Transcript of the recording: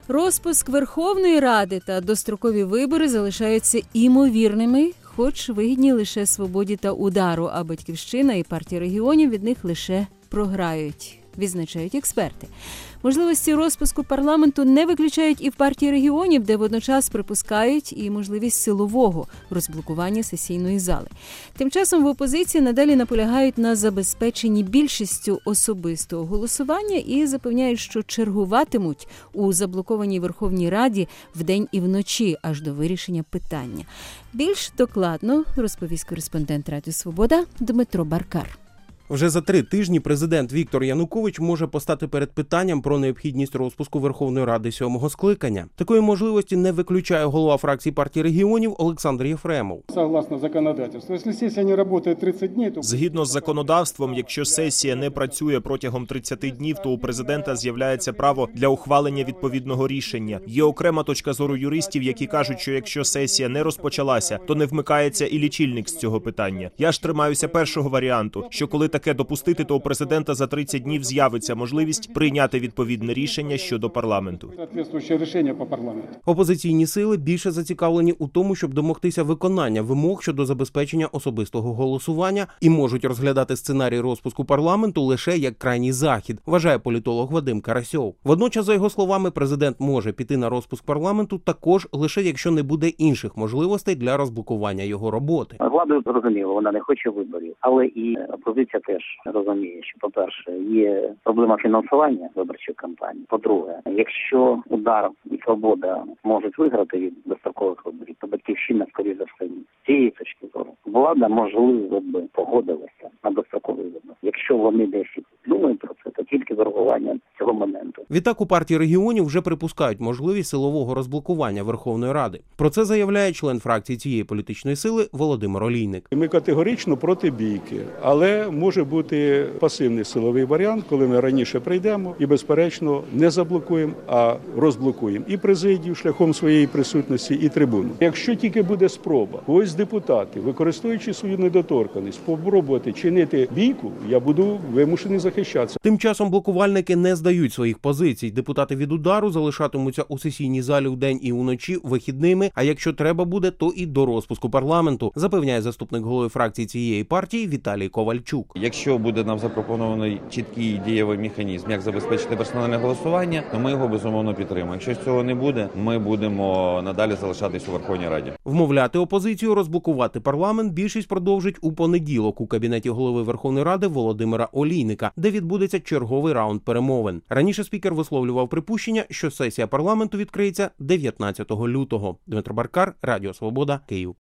Розпуск Верховної Ради та дострокові вибори залишаються імовірними, хоч вигідні лише «Свободі» та «Удару», а «Батьківщина» і «Партія регіонів» від них лише програють, відзначають експерти. Можливості розпуску парламенту не виключають і в «Партії регіонів», де водночас припускають і можливість силового розблокування сесійної зали. Тим часом в опозиції надалі наполягають на забезпеченні більшістю особистого голосування і запевняють, що чергуватимуть у заблокованій Верховній Раді вдень і вночі, аж до вирішення питання. Більш докладно розповість кореспондент Радіо Свобода Дмитро Баркар. Вже за 3 тижні президент Віктор Янукович може постати перед питанням про необхідність розпуску Верховної Ради 7-го скликання. Такої можливості не виключає голова фракції партії регіонів Олександр Єфремов. Згідно з законодавством, якщо сесія не працює протягом 30 днів, то у президента з'являється право для ухвалення відповідного рішення. Є окрема точка зору юристів, які кажуть, що якщо сесія не розпочалася, то не вмикається і лічильник з цього питання. Я ж тримаюся першого варіанту, що коли таке допустити, то у президента за 30 днів з'явиться можливість прийняти відповідне рішення щодо парламенту. Опозиційні сили більше зацікавлені у тому, щоб домогтися виконання вимог щодо забезпечення особистого голосування і можуть розглядати сценарій розпуску парламенту лише як крайній захід, вважає політолог Вадим Карасьов. Водночас, за його словами, президент може піти на розпуск парламенту також лише якщо не буде інших можливостей для розблокування його роботи. Влада зрозуміло, вона не хоче виборів, але і опозиція теж розуміє, що, по-перше, є проблема фінансування виборчої кампанії. По-друге, якщо «Удар» і «Свобода» можуть виграти від дострокових виборів, то «Батьківщина», скоріше за все, з цієї точки зору влада, можливо, би погодилася на дострокові вибори. Якщо вони десь думають про це, то тільки з урахуванням цього моменту. Відтак у партії регіонів вже припускають можливість силового розблокування Верховної Ради. Про це заявляє член фракції цієї політичної сили Володимир Олійник. Ми категорично проти бійки, але може бути пасивний силовий варіант, коли ми раніше прийдемо і, безперечно, не заблокуємо, а розблокуємо і президію шляхом своєї присутності, і трибуну. Якщо тільки буде спроба, ось депутати, використовуючи свою недоторканність, спробувати чинити бійку, я буду вимушений захищатися. Тим часом блокувальники не здають своїх позицій. Депутати від «Удару» залишатимуться у сесійній залі вдень і вночі вихідними, а якщо треба буде, то і до розпуску парламенту, запевняє заступник голови фракції цієї партії Віталій Ковальчук. Якщо буде нам запропонований чіткий дієвий механізм, як забезпечити персональне голосування, то ми його безумовно підтримуємо. Якщо цього не буде, ми будемо надалі залишатись у Верховній Раді. Вмовляти опозицію розблокувати парламент більшість продовжить у понеділок у кабінеті голови Верховної Ради Володимира Олійника, де відбудеться черговий раунд перемовин. Раніше спікер висловлював припущення, що сесія парламенту відкриється 19 лютого. Дмитро Баркар, Радіо Свобода, Київ.